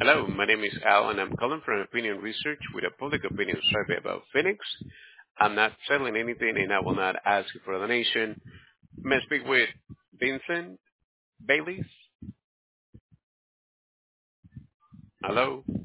Hello, my name is Al, and I'm calling from Opinion Research with a public opinion survey about Phoenix. I'm not selling anything, and I will not ask you for a donation. May I speak with Vincent Bailey? Hello?